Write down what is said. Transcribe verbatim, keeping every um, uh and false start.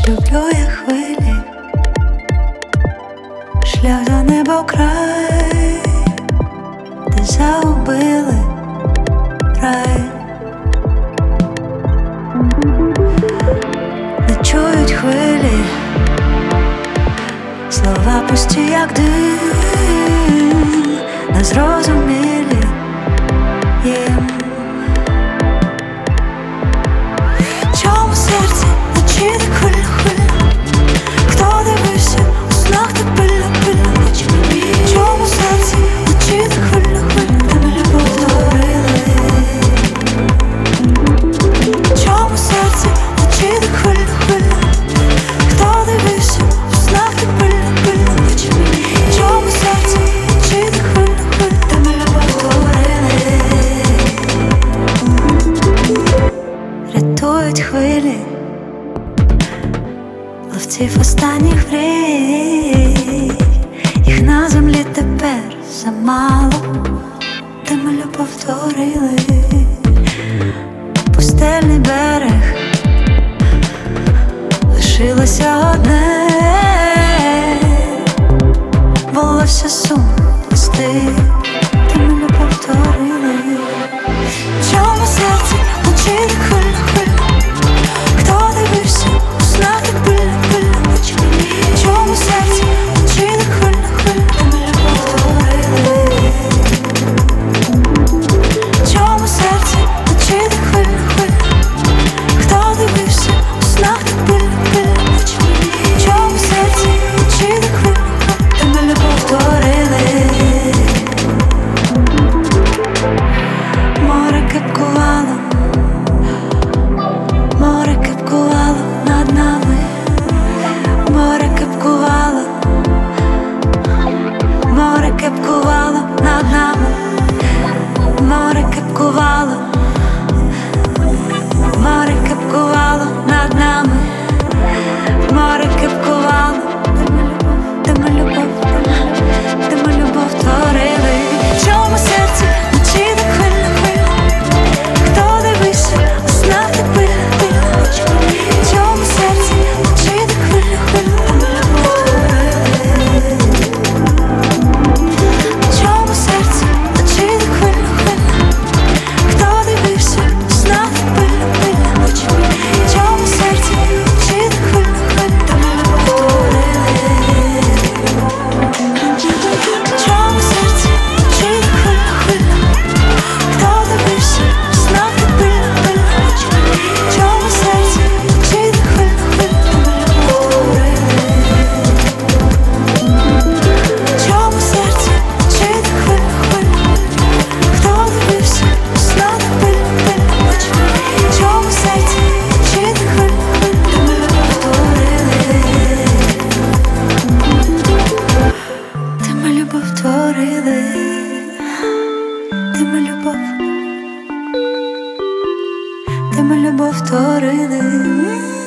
Люблю я хвилі, шлях до неба край, де загубили рай. Не чують хвилі, слова пусті, як дим, незрозумілі їм. Чому серце ночі так хвилю хвилю? Хто дивився у снах так пильно пильно ночі? Чому серце ночі так хвилю хвилю? Та ми любов творили. Чому серце ночі так хвилю хвилю? Хто дивився у снах так пильно пильно ночі? Чому серце ночі так хвилю хвилю? Та ми любов творили. Рятують хвилі ловців останніх мрій, їх на землі тепер замало, де ми любов творили. Пустельний берег, лишилося одне, волосся сум пусти, де ми любов творили. Чому серце ночі так хвилю хвилю? Хто дивився у снах так пильно пильно ночі? Чому серце ночі так хвилю хвилю? Та ми любов творили. Чому серце ночі так хвилю хвилю? Хто дивився у снах так пильно пильно ночі? Чому серце ночі так хвилю хвилю? Та ми любов творили. Море кипкувало, море кипкувало над нами, море кипкувало, море кипкувало над нами, море кипкувало, море кипкувало над нами, море кипкувало, де ми любов, де ми любов творили. Чому серце ночі так хвилю хвилю? Хто дивився у снах так пильно пильно ночі? Чому серце ночі так хвилю хвилю? Та ми любов творили. Чому серце ночі так хвилю хвилю? Хто дивився у снах так пильно пильно ночі? Чому серце ночі так хвилю хвилю? Та ми любов творили. Чому серце ночі так хвилю хвилю? Хто дивився у снах так пильно пильно ночі? Чому серце ночі так хвилю хвилю? Та ми любов творили. Чому серце ночі так хвилю хвилю? Хто дивився у снах так пильно пильно ночі? Чому серце ночі так хвилю хвилю? Та ми любов творили. Ти ми любов творили. Ти ми любов, ти ми любов творили.